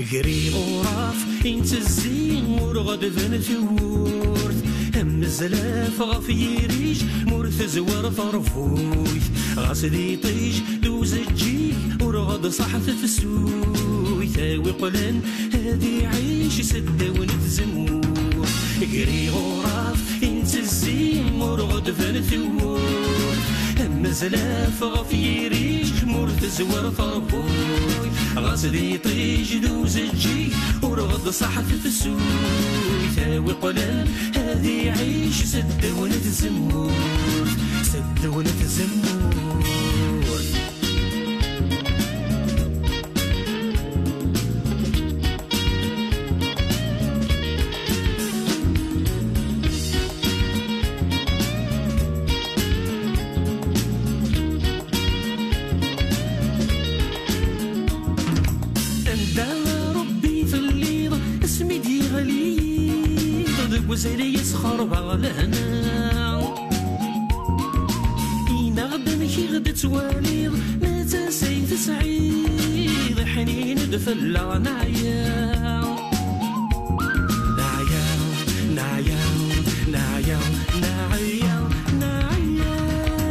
قري غراف انت الزين ورغد ثورث هم الزلاف غفي ريش مرث زوار فرفوث غاسدي طيش دوز الجيك ورغد صحث في السوي ثاوي قلن هادي عيش سدة ونتزمور قري غراف انت الزين ورغد ثورث هم الزلاف غفي ريش مرث زوار فرفوث غاسدي طيش دوز الجيك ورغد صحث في السوي ثاوي قلن هادي عيش سد ونتزمور سد ونتزمور وزيري يسخر بغلهنا إينا غدا كي غدا تواليض ما تنسيت سعيد حنين دفلا نعياو نعياو نعياو نعياو نعياو نعياو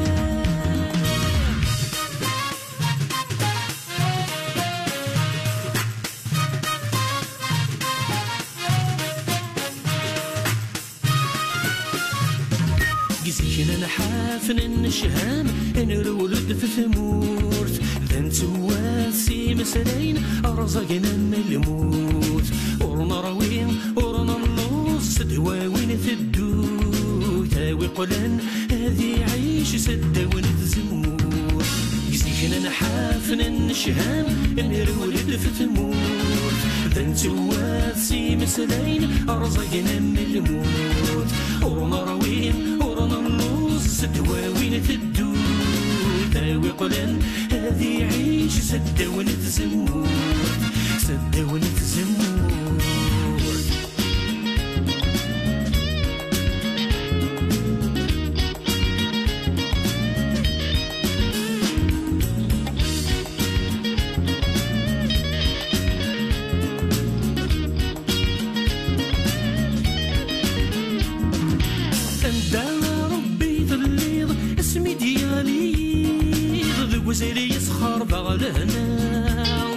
زينا نحافن النشهام نرولد في ثمورت ذن تواسي مسلين أرزقنا من الموت ورنا روين ورنا النص دواوين في الدو تاوي قلن هذي عيش سد ونتزمور زينا نحافن النشهام نرولد في ثمورت ذن تواسي مسلين أرزقنا من الموت ورنا روين دواوين في الدود تاوي قلن هذي عيش سد ونتزمور سد ونتزمور وزيري يسخر بغلهنا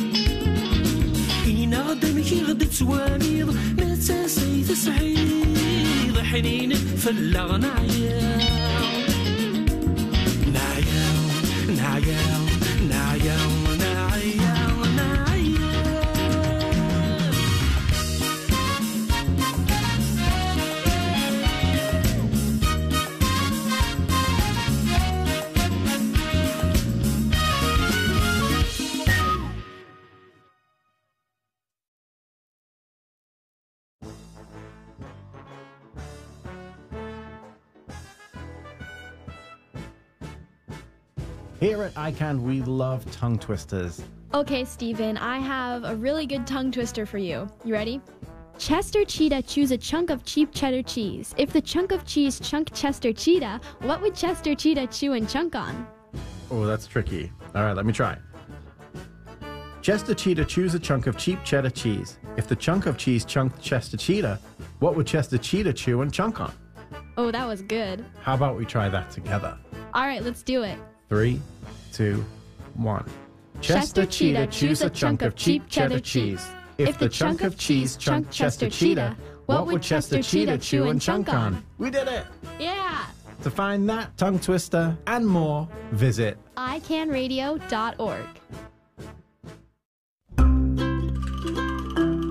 إينا غدا كي غدا تواليض ما تنسيت سعيد حنين فلا نعياو نعياو نعياو نعياو نعياو نعياو Here at iCan, we love tongue twisters. Okay, Steven, I have a really good tongue twister for you. You ready? Chester Cheetah chews a chunk of cheap cheddar cheese. If the chunk of cheese chunked Chester Cheetah, what would Chester Cheetah chew and chunk on? Oh, that's tricky. All right, let me try. Chester Cheetah chews a chunk of cheap cheddar cheese. If the chunk of cheese chunked Chester Cheetah, what would Chester Cheetah chew and chunk on? Oh, that was good. How about we try that together? All right, let's do it. 3, 2, 1. Chester Cheetah chews a chunk of cheap cheddar cheese. If the chunk of cheese chunked Chester Cheetah, what would Chester Cheetah chew and chunk on? We did it! Yeah! To find that tongue twister and more, visit iCanRadio.org.